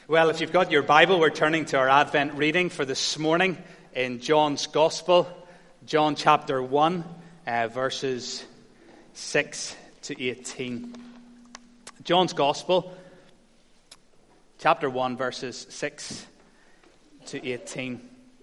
Well, if you've got your Bible, we're turning to our Advent reading for this morning in John's Gospel, John chapter 1, verses 6 to 18. John's Gospel, chapter 1, verses 6 to 18.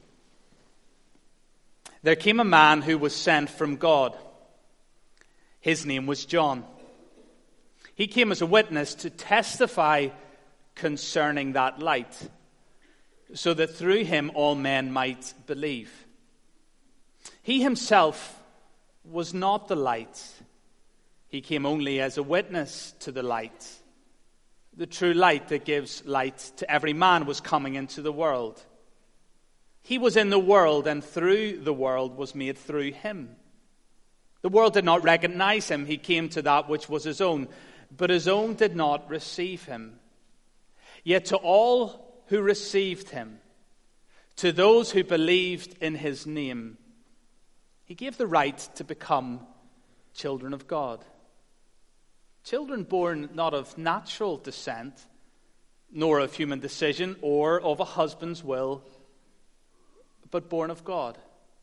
There came a man who was sent from God. His name was John. He came as a witness to testify concerning that light, so that through him all men might believe. He himself was not the light. He came only as a witness to the light. The true light that gives light to every man was coming into the world. He was in the world, and through the world was made through him. The world did not recognize him. He came to that which was his own, but his own did not receive him. Yet to all who received him, to those who believed in his name, he gave the right to become children of God. Children born not of natural descent, nor of human decision, or of a husband's will, but born of God.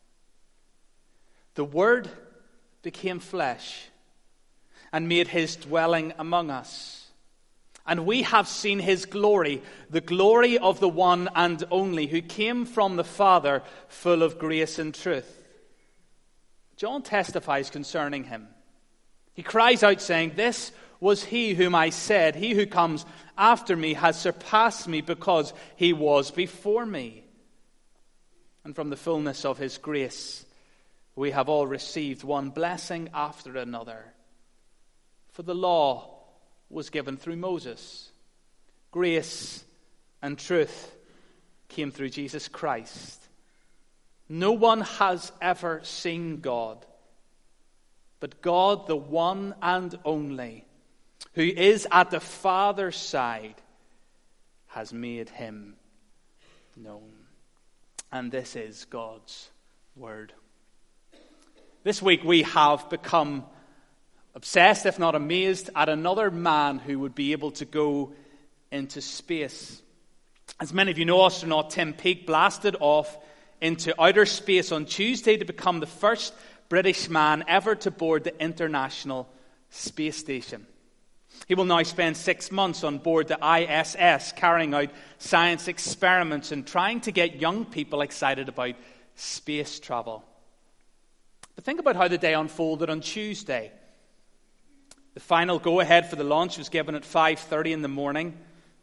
The Word became flesh and made his dwelling among us. And we have seen his glory, the glory of the one and only, who came from the Father, full of grace and truth. John testifies concerning him. He cries out, saying, "This was he whom I said, he who comes after me has surpassed me, because he was before me." And from the fullness of his grace, we have all received one blessing after another. For the law was given through Moses. Grace and truth came through Jesus Christ. No one has ever seen God, but God, the one and only, who is at the Father's side, has made him known. And this is God's word. This week we have become obsessed, if not amazed, at another man who would be able to go into space. As many of you know, astronaut Tim Peake blasted off into outer space on Tuesday to become the first British man ever to board the International Space Station. He will now spend 6 months on board the ISS, carrying out science experiments and trying to get young people excited about space travel. But think about how the day unfolded on Tuesday. The final go-ahead for the launch was given at 5:30 in the morning.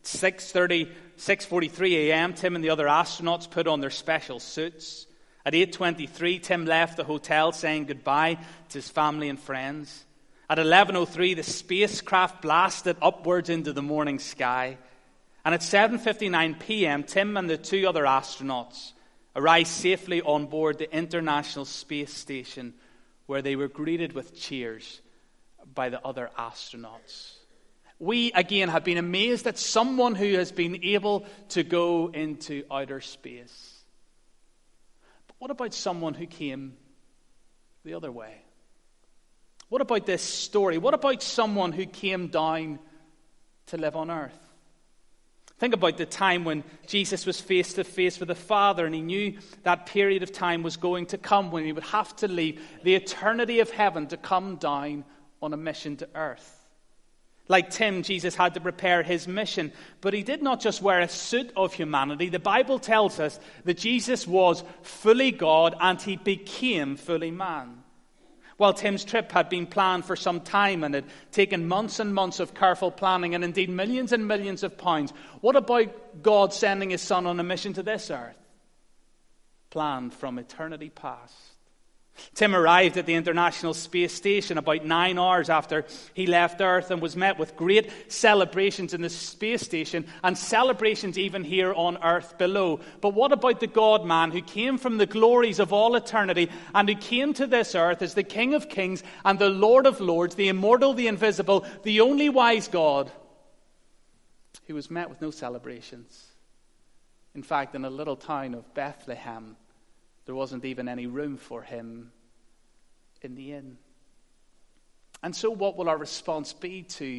6:43 a.m., Tim and the other astronauts put on their special suits. At 8:23, Tim left the hotel saying goodbye to his family and friends. At 11:03, the spacecraft blasted upwards into the morning sky. And at 7:59 p.m., Tim and the two other astronauts arrived safely on board the International Space Station, where they were greeted with cheers by the other astronauts. We, again, have been amazed at someone who has been able to go into outer space. But what about someone who came the other way? What about this story? What about someone who came down to live on earth? Think about the time when Jesus was face to face with the Father, and he knew that period of time was going to come when he would have to leave the eternity of heaven to come down on a mission to earth. Like Tim, Jesus had to prepare his mission, but he did not just wear a suit of humanity. The Bible tells us that Jesus was fully God and he became fully man. While Tim's trip had been planned for some time and had taken months and months of careful planning and indeed millions and millions of pounds, what about God sending his son on a mission to this earth? Planned from eternity past. Tim arrived at the International Space Station about 9 hours after he left Earth and was met with great celebrations in the space station and celebrations even here on Earth below. But what about the God-man who came from the glories of all eternity and who came to this earth as the King of Kings and the Lord of Lords, the immortal, the invisible, the only wise God, who was met with no celebrations? In fact, in a little town of Bethlehem, there wasn't even any room for him in the inn. And so what will our response be to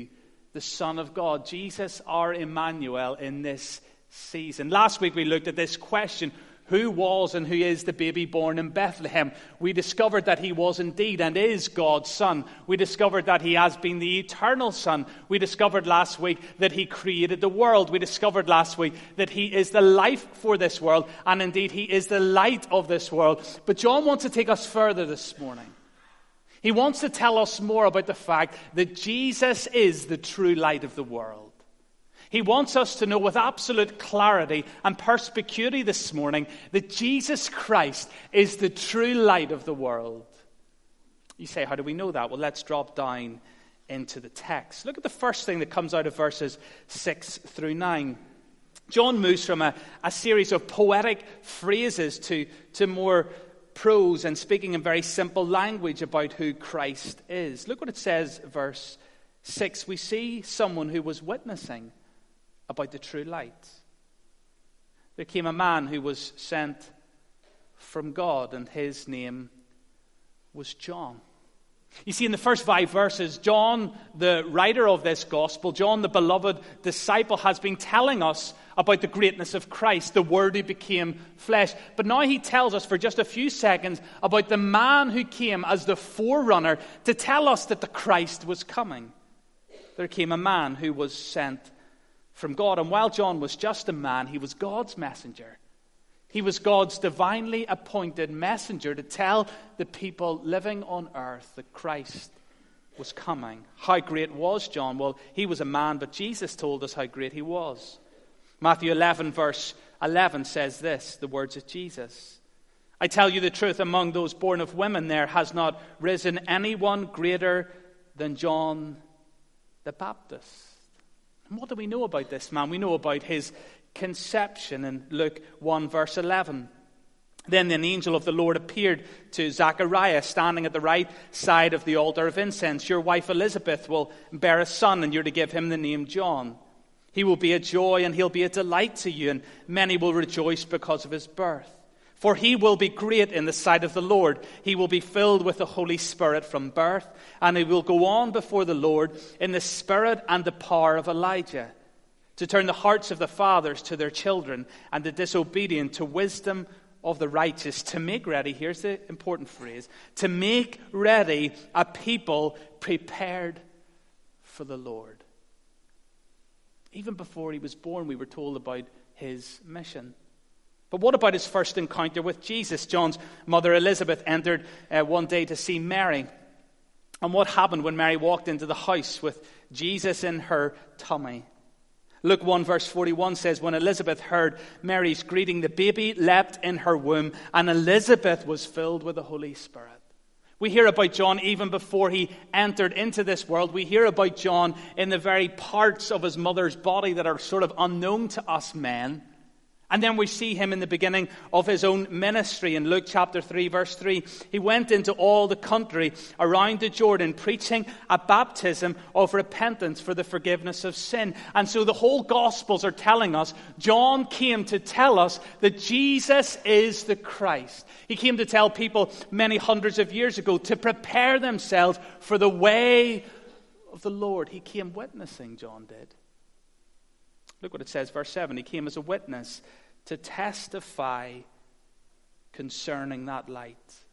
the Son of God, Jesus our Emmanuel in this season. Last week we looked at this question, who was and who is the baby born in Bethlehem? We discovered that he was indeed and is God's Son. We discovered that he has been the eternal Son. We discovered last week that he created the world. We discovered last week that he is the life for this world, and indeed he is the light of this world. But John wants to take us further this morning. He wants to tell us more about the fact that Jesus is the true light of the world. He wants us to know with absolute clarity and perspicuity this morning that Jesus Christ is the true light of the world. You say, how do we know that? Well, let's drop down into the text. Look at the first thing that comes out of verses 6 through 9. John moves from a series of poetic phrases to more prose and speaking in very simple language about who Christ is. Look what it says, verse 6. We see someone who was witnessing about the true light. There came a man who was sent from God, and his name was John. You see, in the first 5 verses, John, the writer of this gospel, John, the beloved disciple, has been telling us about the greatness of Christ, the Word who became flesh. But now he tells us for just a few seconds about the man who came as the forerunner to tell us that the Christ was coming. There came a man who was sent from God. And while John was just a man, he was God's messenger. He was God's divinely appointed messenger to tell the people living on earth that Christ was coming. How great was John? Well, he was a man, but Jesus told us how great he was. Matthew 11, verse 11 says this, the words of Jesus. I tell you the truth, among those born of women there has not risen anyone greater than John the Baptist. And what do we know about this man? We know about his conception in Luke 1 verse 11. Then an angel of the Lord appeared to Zachariah standing at the right side of the altar of incense. Your wife Elizabeth will bear a son, and you're to give him the name John. He will be a joy and he'll be a delight to you, and many will rejoice because of his birth. For he will be great in the sight of the Lord. He will be filled with the Holy Spirit from birth, and he will go on before the Lord in the spirit and the power of Elijah, to turn the hearts of the fathers to their children, and the disobedient to wisdom of the righteous, to make ready, here's the important phrase, to make ready a people prepared for the Lord. Even before he was born, we were told about his mission. But what about his first encounter with Jesus? John's mother Elizabeth entered one day to see Mary. And what happened when Mary walked into the house with Jesus in her tummy? Luke 1 verse 41 says, when Elizabeth heard Mary's greeting, the baby leapt in her womb, and Elizabeth was filled with the Holy Spirit. We hear about John even before he entered into this world. We hear about John in the very parts of his mother's body that are sort of unknown to us men. And then we see him in the beginning of his own ministry in Luke chapter 3, verse 3. He went into all the country around the Jordan, preaching a baptism of repentance for the forgiveness of sin. And so the whole Gospels are telling us, John came to tell us that Jesus is the Christ. He came to tell people many hundreds of years ago to prepare themselves for the way of the Lord. He came witnessing, John did. Look what it says, verse 7. He came as a witness to testify concerning that light.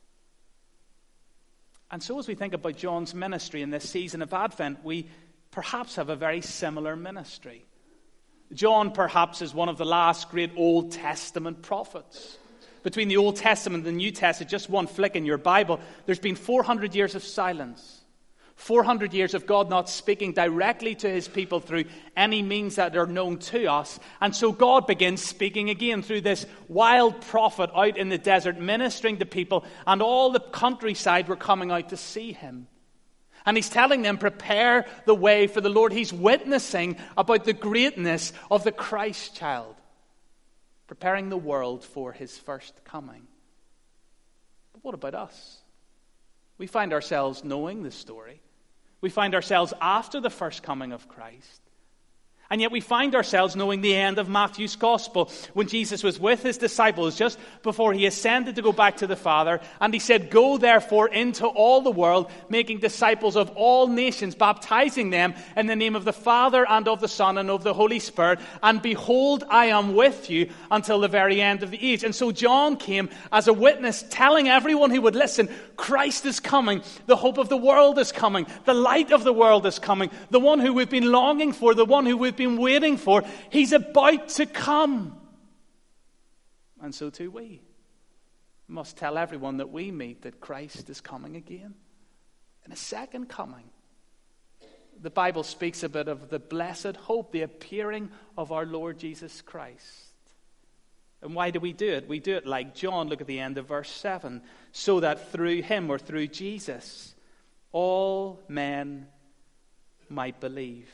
And so as we think about John's ministry in this season of Advent, we perhaps have a very similar ministry. John perhaps is one of the last great Old Testament prophets. Between the Old Testament and the New Testament, just one flick in your Bible, there's been 400 years of silence. 400 years of God not speaking directly to his people through any means that are known to us. And so God begins speaking again through this wild prophet out in the desert, ministering to people, and all the countryside were coming out to see him. And he's telling them, prepare the way for the Lord. He's witnessing about the greatness of the Christ child, preparing the world for his first coming. But what about us? We find ourselves knowing the story. We find ourselves after the first coming of Christ. And yet we find ourselves knowing the end of Matthew's gospel when Jesus was with his disciples just before he ascended to go back to the Father. And he said, "Go therefore into all the world, making disciples of all nations, baptizing them in the name of the Father and of the Son and of the Holy Spirit. And behold, I am with you until the very end of the age." And so John came as a witness, telling everyone who would listen, Christ is coming. The hope of the world is coming. The light of the world is coming. The one who we've been longing for, the one who we've been waiting for, he's about to come. And so too we must tell everyone that we meet that Christ is coming again in a second coming. The Bible speaks a bit of the blessed hope, the appearing of our Lord Jesus Christ. And why do we do it? We do it like John. Look at the end of verse 7. So that through him, or through Jesus, all men might believe.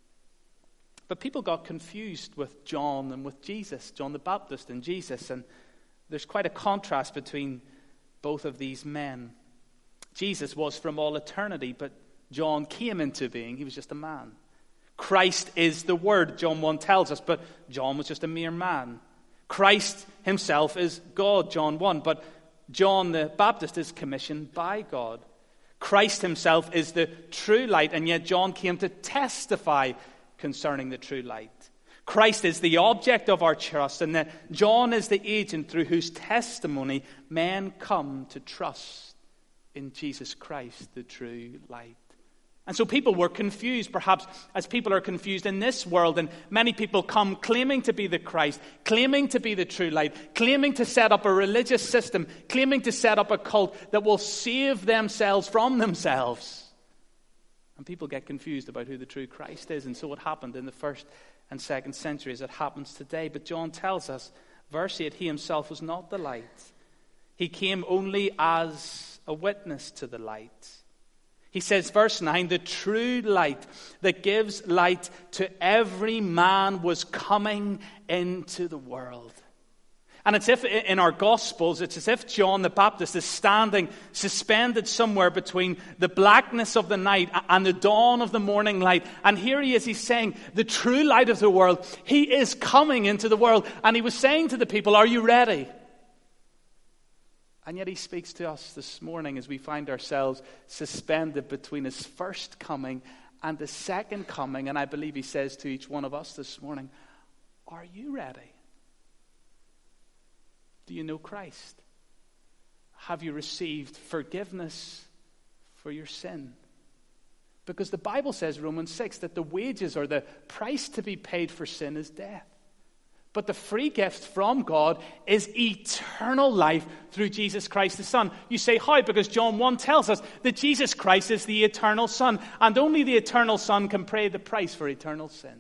But people got confused with John and with Jesus, John the Baptist and Jesus. And there's quite a contrast between both of these men. Jesus was from all eternity, but John came into being. He was just a man. Christ is the Word, John 1 tells us, but John was just a mere man. Christ himself is God, John 1, but John the Baptist is commissioned by God. Christ himself is the true light, and yet John came to testify concerning the true light. Christ is the object of our trust, and that John is the agent through whose testimony men come to trust in Jesus Christ, the true light. And so people were confused, perhaps as people are confused in this world, and many people come claiming to be the Christ, claiming to be the true light, claiming to set up a religious system, claiming to set up a cult that will save themselves from themselves. And people get confused about who the true Christ is. And so it happened in the 1st and 2nd centuries. It happens today. But John tells us, verse 8, he himself was not the light. He came only as a witness to the light. He says, verse 9, the true light that gives light to every man was coming into the world. And it's if in our Gospels, it's as if John the Baptist is standing suspended somewhere between the blackness of the night and the dawn of the morning light. And here he is, he's saying, the true light of the world, he is coming into the world. And he was saying to the people, are you ready? And yet he speaks to us this morning as we find ourselves suspended between his first coming and the second coming. And I believe he says to each one of us this morning, are you ready? Do you know Christ? Have you received forgiveness for your sin? Because the Bible says, Romans 6, that the wages or the price to be paid for sin is death. But the free gift from God is eternal life through Jesus Christ the Son. You say, how? Because John 1 tells us that Jesus Christ is the eternal Son. And only the eternal Son can pay the price for eternal sin.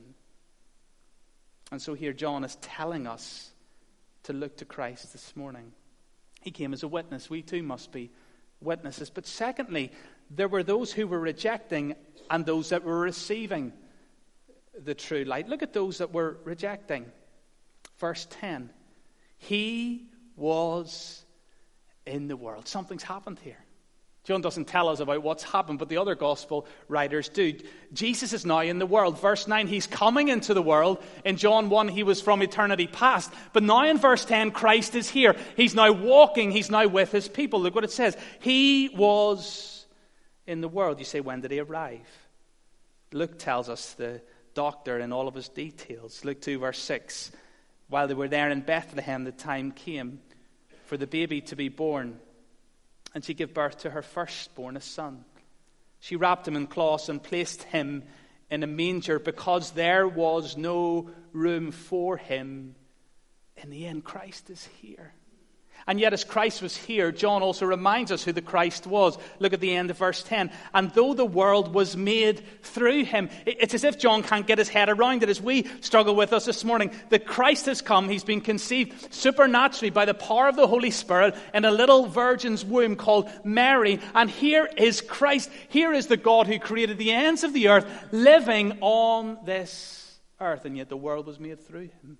And so here John is telling us to look to Christ this morning. He came as a witness. We too must be witnesses. But secondly, there were those who were rejecting and those that were receiving the true light. Look at those that were rejecting. Verse 10. He was in the world. Something's happened here. John doesn't tell us about what's happened, but the other gospel writers do. Jesus is now in the world. Verse 9, he's coming into the world. In John 1, he was from eternity past. But now in verse 10, Christ is here. He's now walking. He's now with his people. Look what it says. He was in the world. You say, when did he arrive? Luke tells us the doctor in all of his details. Luke 2, verse 6. While they were there in Bethlehem, the time came for the baby to be born. And she gave birth to her firstborn, a son. She wrapped him in cloths and placed him in a manger because there was no room for him in the inn. Christ is here. And yet as Christ was here, John also reminds us who the Christ was. Look at the end of verse 10. And though the world was made through him. It's as if John can't get his head around it as we struggle with us this morning. That Christ has come. He's been conceived supernaturally by the power of the Holy Spirit in a little virgin's womb called Mary. And here is Christ. Here is the God who created the ends of the earth living on this earth. And yet the world was made through him.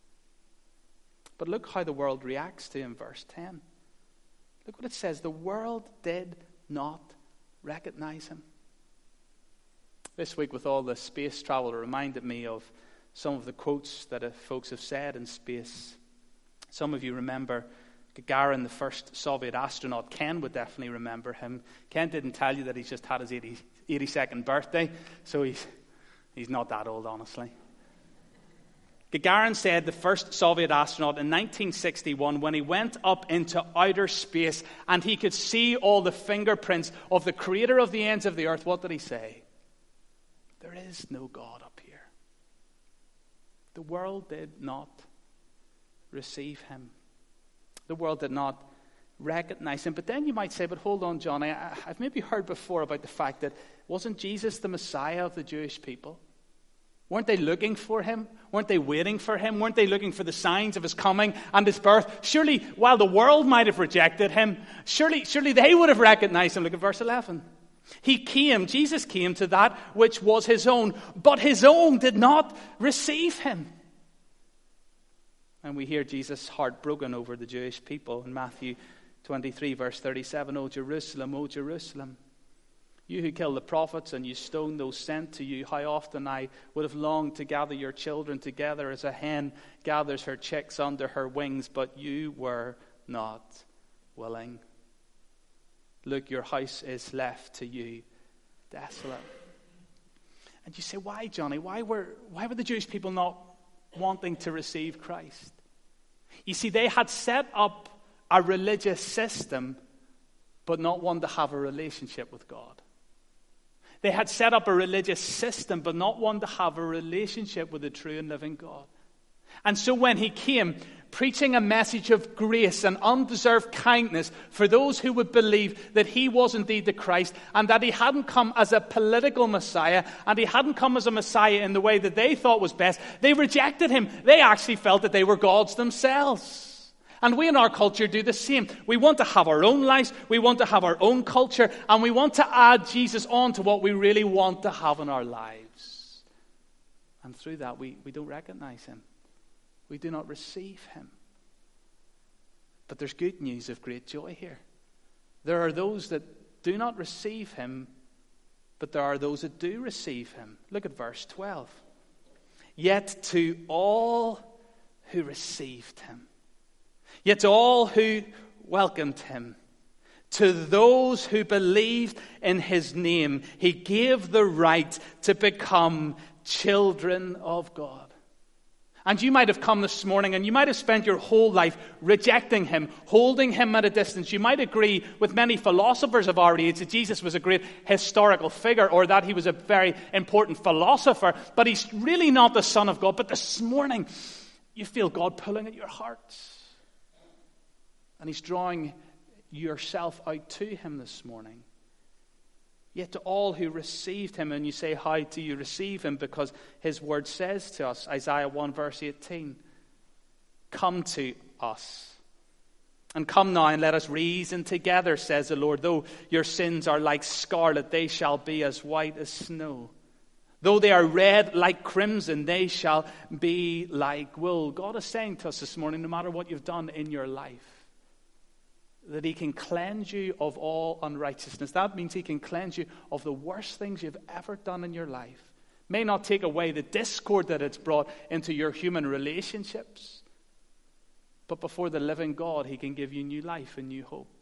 But look how the world reacts to him, verse 10. Look what it says. The world did not recognize him. This week with all the space travel, it reminded me of some of the quotes that folks have said in space. Some of you remember Gagarin, the first Soviet astronaut. Ken would definitely remember him. Ken didn't tell you that he's just had his 82nd birthday, so he's not that old, honestly. Gagarin said, the first Soviet astronaut in 1961, when he went up into outer space and he could see all the fingerprints of the creator of the ends of the earth, what did he say? There is no God up here. The world did not receive him. The world did not recognize him. But then you might say, but hold on, John, I've maybe heard before about the fact that wasn't Jesus the Messiah of the Jewish people? Weren't they looking for him? Weren't they waiting for him? Weren't they looking for the signs of his coming and his birth? Surely, while the world might have rejected him, surely they would have recognized him. Look at verse 11. Jesus came to that which was his own, but his own did not receive him. And we hear Jesus' heart broken over the Jewish people in Matthew 23, verse 37. O Jerusalem, you who kill the prophets and you stone those sent to you, how often I would have longed to gather your children together as a hen gathers her chicks under her wings, but you were not willing. Look, your house is left to you desolate. And you say, why, Johnny? Why were the Jewish people not wanting to receive Christ? You see, they had set up a religious system, but not one to have a relationship with God. They had set up a religious system, but not one to have a relationship with the true and living God. And so when he came, preaching a message of grace and undeserved kindness for those who would believe that he was indeed the Christ, and that he hadn't come as a political Messiah, and he hadn't come as a Messiah in the way that they thought was best, they rejected him. They actually felt that they were gods themselves. And we in our culture do the same. We want to have our own lives, we want to have our own culture, and we want to add Jesus on to what we really want to have in our lives. And through that, we don't recognize him. We do not receive him. But there's good news of great joy here. There are those that do not receive him, but there are those that do receive him. Look at verse 12. Yet to all who received him, yet to all who welcomed him, to those who believed in his name, he gave the right to become children of God. And you might have come this morning and you might have spent your whole life rejecting him, holding him at a distance. You might agree with many philosophers of our age that Jesus was a great historical figure, or that he was a very important philosopher, but he's really not the Son of God. But this morning, you feel God pulling at your heart. And he's drawing yourself out to him this morning. Yet to all who received him, and you say, how do you receive him? Because his word says to us, Isaiah 1 verse 18, come to us. And come now and let us reason together, says the Lord. Though your sins are like scarlet, they shall be as white as snow. Though they are red like crimson, they shall be like wool. God is saying to us this morning, no matter what you've done in your life, that he can cleanse you of all unrighteousness. That means he can cleanse you of the worst things you've ever done in your life. May not take away the discord that it's brought into your human relationships, but before the living God, he can give you new life and new hope.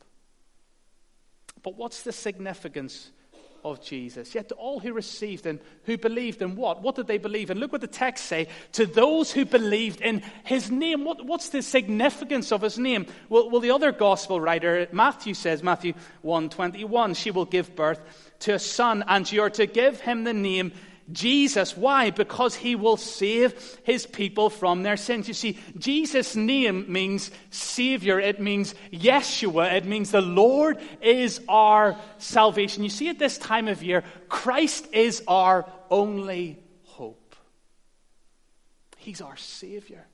But what's the significance of Jesus? Yet to all who received and who believed in what? What did they believe in? Look what the text say. To those who believed in his name. What's the significance of his name? Well, the other gospel writer, Matthew says, Matthew 1:21, she will give birth to a son, and you are to give him the name Jesus. Why? Because he will save his people from their sins. You see, Jesus' name means Savior. It means Yeshua. It means the Lord is our salvation. You see, at this time of year, Christ is our only hope. He's our Savior.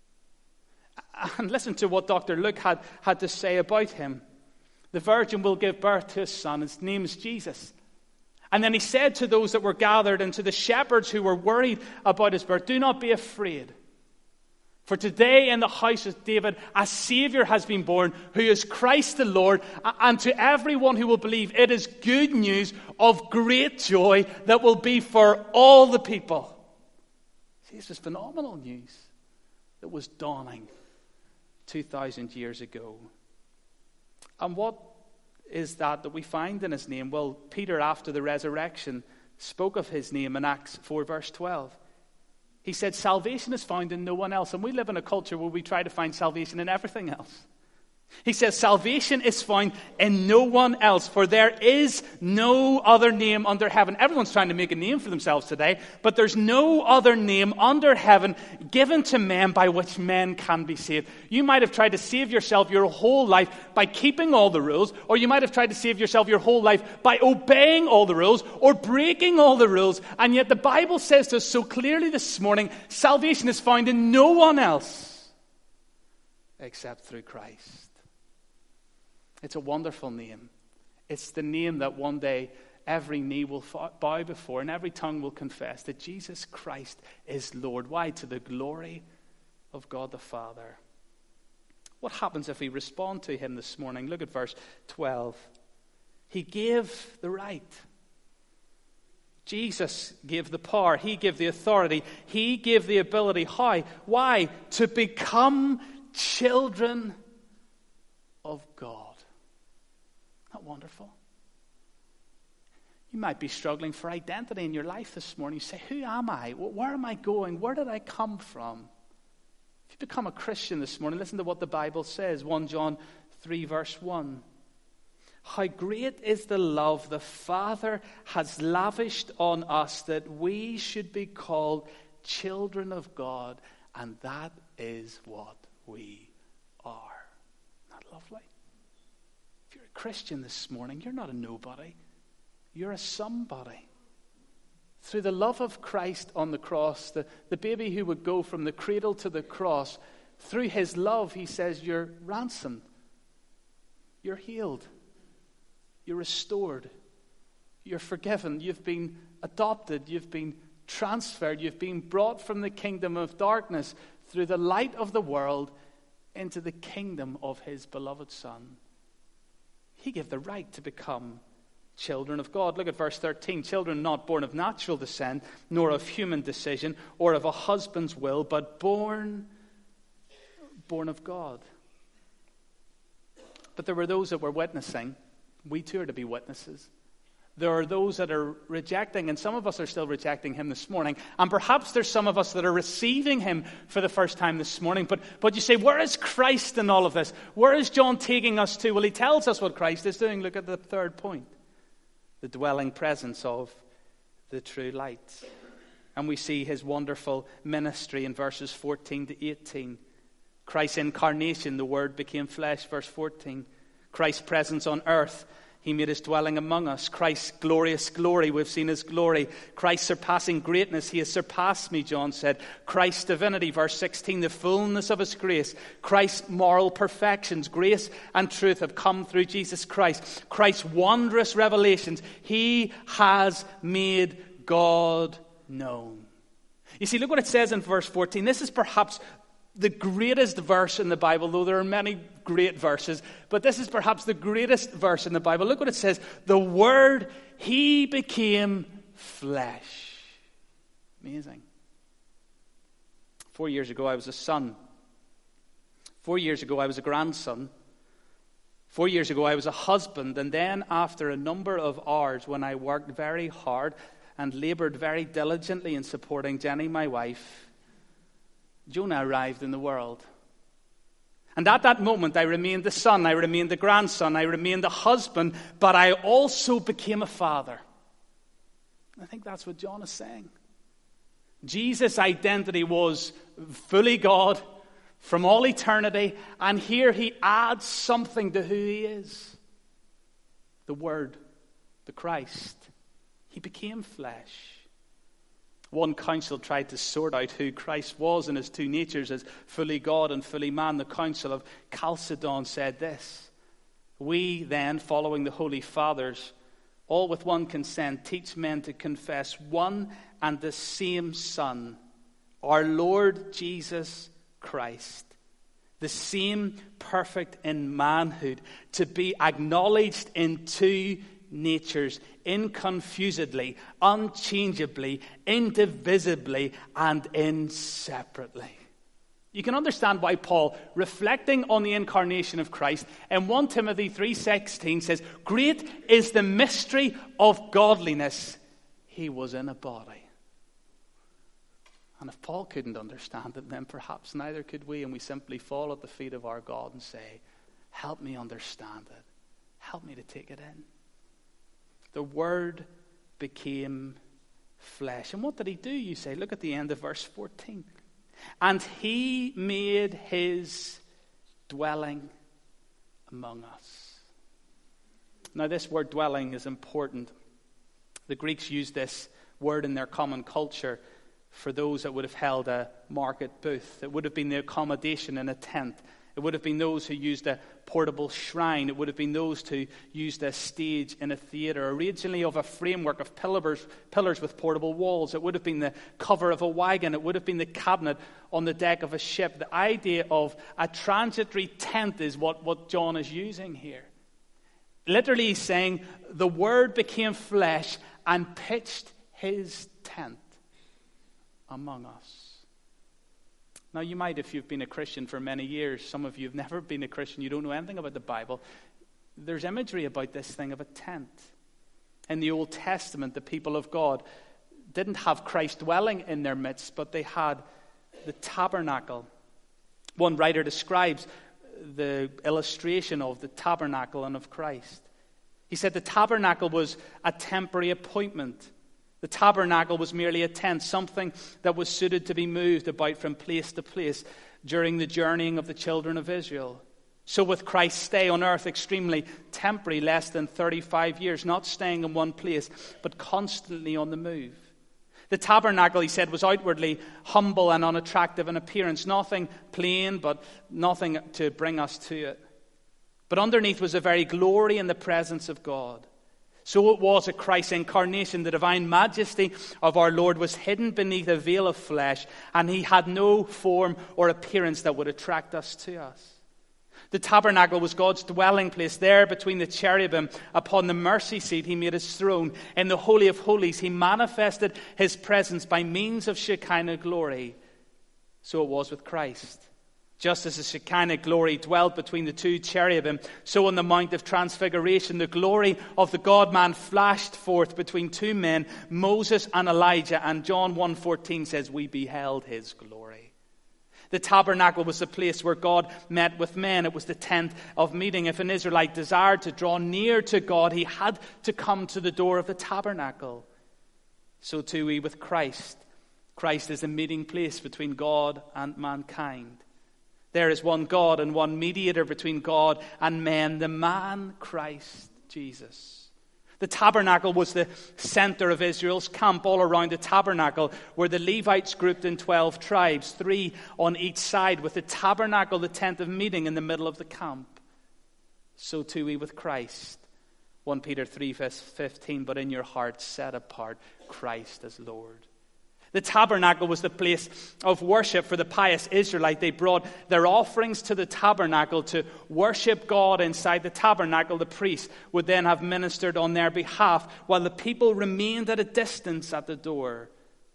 And listen to what Dr. Luke had to say about him. The virgin will give birth to a son. His name is Jesus. And then he said to those that were gathered and to the shepherds who were worried about his birth, do not be afraid. For today in the house of David, a Savior has been born, who is Christ the Lord. And to everyone who will believe, it is good news of great joy that will be for all the people. See, this was phenomenal news that was dawning 2,000 years ago. And what is that we find in his name? Well, Peter, after the resurrection, spoke of his name in Acts 4, verse 12. He said, salvation is found in no one else. And we live in a culture where we try to find salvation in everything else. He says, salvation is found in no one else, for there is no other name under heaven. Everyone's trying to make a name for themselves today, but there's no other name under heaven given to men by which men can be saved. You might have tried to save yourself your whole life by keeping all the rules, or you might have tried to save yourself your whole life by obeying all the rules or breaking all the rules. And yet the Bible says to us so clearly this morning, salvation is found in no one else except through Christ. It's a wonderful name. It's the name that one day every knee will bow before and every tongue will confess that Jesus Christ is Lord. Why? To the glory of God the Father. What happens if we respond to him this morning? Look at verse 12. He gave the right. Jesus gave the power. He gave the authority. He gave the ability. How? Why? To become children of God. Isn't that wonderful? You might be struggling for identity in your life this morning. You say, who am I? Where am I going? Where did I come from? If you become a Christian this morning, listen to what the Bible says. 1 John 3 verse 1. How great is the love the Father has lavished on us that we should be called children of God, and that is what we are. Isn't that lovely? If you're a Christian this morning, you're not a nobody. You're a somebody. Through the love of Christ on the cross, the baby who would go from the cradle to the cross, through his love, he says, you're ransomed. You're healed. You're restored. You're forgiven. You've been adopted. You've been transferred. You've been brought from the kingdom of darkness through the light of the world into the kingdom of his beloved Son. He gave the right to become children of God. Look at verse 13. Children not born of natural descent, nor of human decision, or of a husband's will, but born of God. But there were those that were witnessing. We too are to be witnesses. There are those that are rejecting, and some of us are still rejecting him this morning. And perhaps there's some of us that are receiving him for the first time this morning. But you say, where is Christ in all of this? Where is John taking us to? Well, he tells us what Christ is doing. Look at the third point. The dwelling presence of the true light. And we see his wonderful ministry in verses 14 to 18. Christ's incarnation, the Word became flesh, verse 14. Christ's presence on earth, he made his dwelling among us. Christ's glorious glory, we've seen his glory. Christ's surpassing greatness, he has surpassed me, John said. Christ's divinity, verse 16, the fullness of his grace. Christ's moral perfections, grace and truth have come through Jesus Christ. Christ's wondrous revelations, he has made God known. You see, look what it says in verse 14. This is perhaps the greatest verse in the Bible, though there are many great verses, but this is perhaps the greatest verse in the Bible. Look what it says. The Word, he became flesh. Amazing. 4 years ago, I was a son. 4 years ago, I was a grandson. 4 years ago, I was a husband. And then after a number of hours, when I worked very hard and labored very diligently in supporting Jenny, my wife, Jonah arrived in the world. And at that moment, I remained the son, I remained the grandson, I remained the husband, but I also became a father. I think that's what John is saying. Jesus' identity was fully God from all eternity, and here he adds something to who he is. The Word, the Christ. He became flesh. One council tried to sort out who Christ was in his two natures as fully God and fully man. The Council of Chalcedon said this: we then, following the Holy Fathers, all with one consent, teach men to confess one and the same Son, our Lord Jesus Christ. Christ, the same perfect in manhood, to be acknowledged in two natures, inconfusedly, unchangeably, indivisibly, and inseparably. You can understand why Paul, reflecting on the incarnation of Christ, in 1 Timothy 3:16 says, "Great is the mystery of godliness. He was in a body." And if Paul couldn't understand it, then perhaps neither could we, and we simply fall at the feet of our God and say, "Help me understand it. Help me to take it in." The Word became flesh. And what did he do, you say? Look at the end of verse 14. "And he made his dwelling among us." Now, this word dwelling is important. The Greeks used this word in their common culture for those that would have held a market booth. It would have been the accommodation in a tent. It would have been those who used a portable shrine. It would have been those who used a stage in a theater, originally of a framework of pillars with portable walls. It would have been the cover of a wagon. It would have been the cabinet on the deck of a ship. The idea of a transitory tent is what John is using here. Literally, he's saying the Word became flesh and pitched his tent among us. Now, you might, if you've been a Christian for many years, some of you have never been a Christian, you don't know anything about the Bible. There's imagery about this thing of a tent. In the Old Testament, the people of God didn't have Christ dwelling in their midst, but they had the tabernacle. One writer describes the illustration of the tabernacle and of Christ. He said the tabernacle was a temporary appointment. The tabernacle was merely a tent, something that was suited to be moved about from place to place during the journeying of the children of Israel. So with Christ's stay on earth, extremely temporary, less than 35 years, not staying in one place, but constantly on the move. The tabernacle, he said, was outwardly humble and unattractive in appearance, nothing plain, but nothing to bring us to it. But underneath was a very glory in the presence of God. So it was at Christ's incarnation. The divine majesty of our Lord was hidden beneath a veil of flesh, and he had no form or appearance that would attract us to us. The tabernacle was God's dwelling place. There between the cherubim upon the mercy seat, he made his throne. In the Holy of Holies, he manifested his presence by means of Shekinah glory. So it was with Christ. Just as the Shekinah glory dwelt between the two cherubim, so on the Mount of Transfiguration, the glory of the God-man flashed forth between two men, Moses and Elijah. And John 1:14 says, "We beheld his glory." The tabernacle was the place where God met with men. It was the tent of meeting. If an Israelite desired to draw near to God, he had to come to the door of the tabernacle. So too we with Christ. Christ is a meeting place between God and mankind. There is one God and one mediator between God and men, the man Christ Jesus. The tabernacle was the center of Israel's camp. All around the tabernacle were the Levites grouped in 12 tribes, 3 on each side, with the tabernacle, the tent of meeting, in the middle of the camp. So too we with Christ. 1 Peter 3:15, "But in your hearts set apart Christ as Lord." The tabernacle was the place of worship for the pious Israelite. They brought their offerings to the tabernacle to worship God inside the tabernacle. The priest would then have ministered on their behalf while the people remained at a distance at the door.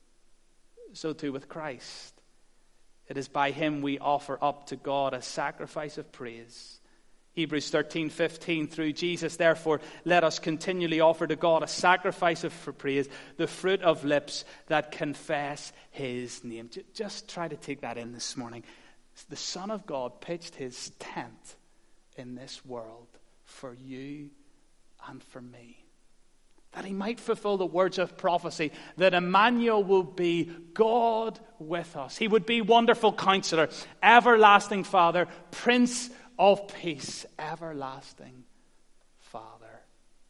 So too with Christ. It is by him we offer up to God a sacrifice of praise. Hebrews 13:15, "Through Jesus, therefore, let us continually offer to God a sacrifice of praise, the fruit of lips that confess his name." Just try to take that in this morning. The Son of God pitched his tent in this world for you and for me, that he might fulfill the words of prophecy, that Emmanuel will be God with us. He would be Wonderful Counselor, Everlasting Father, Prince of Peace, Everlasting Father.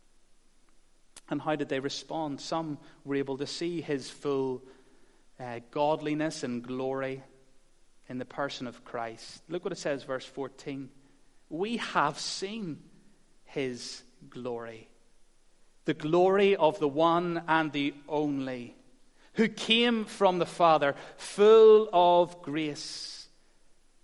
And how did they respond? Some were able to see his full godliness and glory in the person of Christ. Look what it says, verse 14. "We have seen his glory, the glory of the one and the only, who came from the Father, full of grace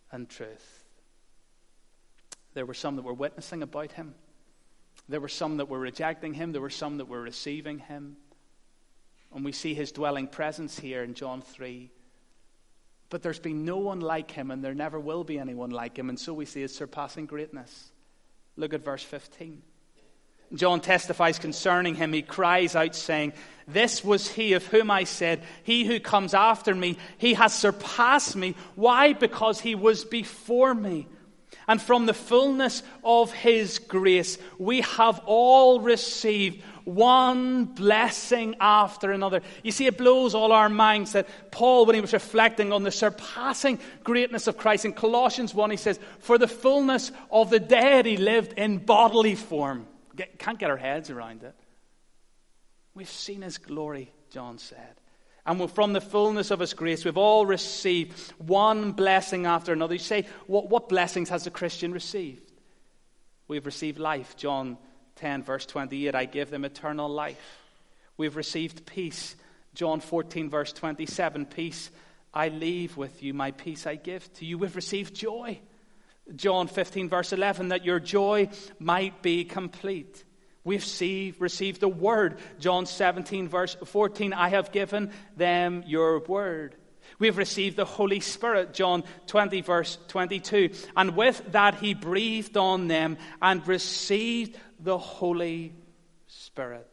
and truth. There were some that were witnessing about him. There were some that were rejecting him. There were some that were receiving him. And we see his dwelling presence here in John 3. But there's been no one like him, and there never will be anyone like him. And so we see his surpassing greatness. Look at verse 15. John testifies concerning him. He cries out saying, "This was he of whom I said, he who comes after me, he has surpassed me." Why? Because he was before me. And from the fullness of his grace, we have all received one blessing after another. You see, it blows all our minds that Paul, when he was reflecting on the surpassing greatness of Christ, in Colossians 1, he says, "For the fullness of the dead he lived in bodily form." Can't get our heads around it. We've seen his glory, John said. And from the fullness of his grace, we've all received one blessing after another. You say, what blessings has the Christian received? We've received life. John 10, verse 28, "I give them eternal life." We've received peace. John 14, verse 27, "Peace I leave with you, my peace I give to you." We've received joy. John 15, verse 11, "That your joy might be complete." We've received the word. John 17, verse 14, "I have given them your word." We've received the Holy Spirit. John 20, verse 22. "And with that he breathed on them and received the Holy Spirit."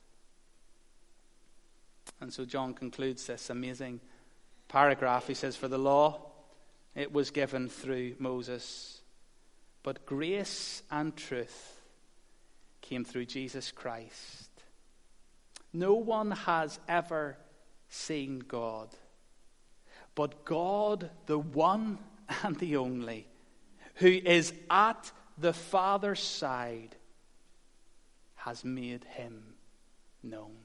And so John concludes this amazing paragraph. He says, "For the law, it was given through Moses, but grace and truth came through Jesus Christ. No one has ever seen God, but God, the one and the only, who is at the Father's side, has made him known."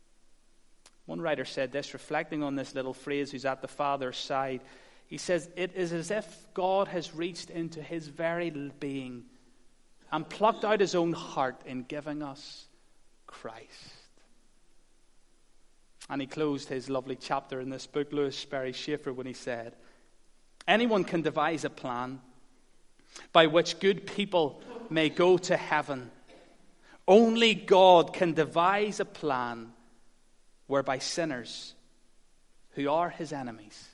One writer said this, reflecting on this little phrase, "who's at the Father's side." He says, "It is as if God has reached into his very being and plucked out his own heart in giving us Christ." And he closed his lovely chapter in this book, Lewis Sperry Chafer, when he said, "Anyone can devise a plan by which good people may go to heaven. Only God can devise a plan whereby sinners who are his enemies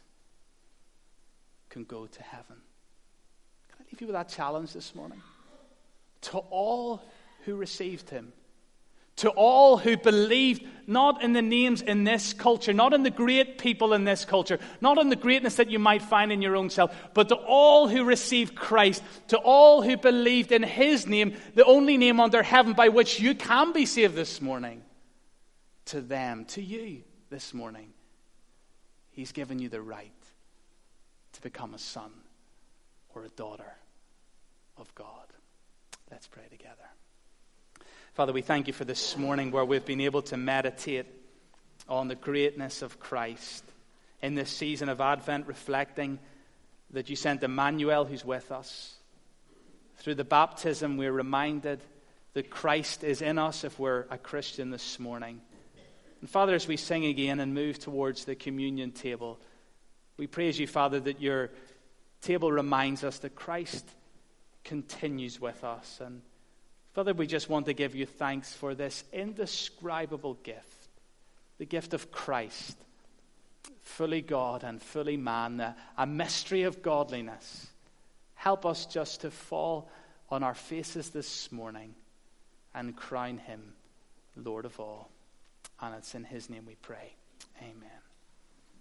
can go to heaven." Can I leave you with that challenge this morning? To all who received him, to all who believed not in the names in this culture, not in the great people in this culture, not in the greatness that you might find in your own self, but to all who received Christ, to all who believed in his name, the only name under heaven by which you can be saved this morning, to them, to you this morning, he's given you the right to become a son or a daughter of God. Let's pray together. Father, we thank you for this morning where we've been able to meditate on the greatness of Christ in this season of Advent, reflecting that you sent Emmanuel who's with us. Through the baptism, we're reminded that Christ is in us if we're a Christian this morning. And Father, as we sing again and move towards the communion table, we praise you, Father, that your table reminds us that Christ continues with us. And Father, we just want to give you thanks for this indescribable gift, the gift of Christ, fully God and fully man, a mystery of godliness. Help us just to fall on our faces this morning and crown him Lord of all. And it's in his name we pray. Amen.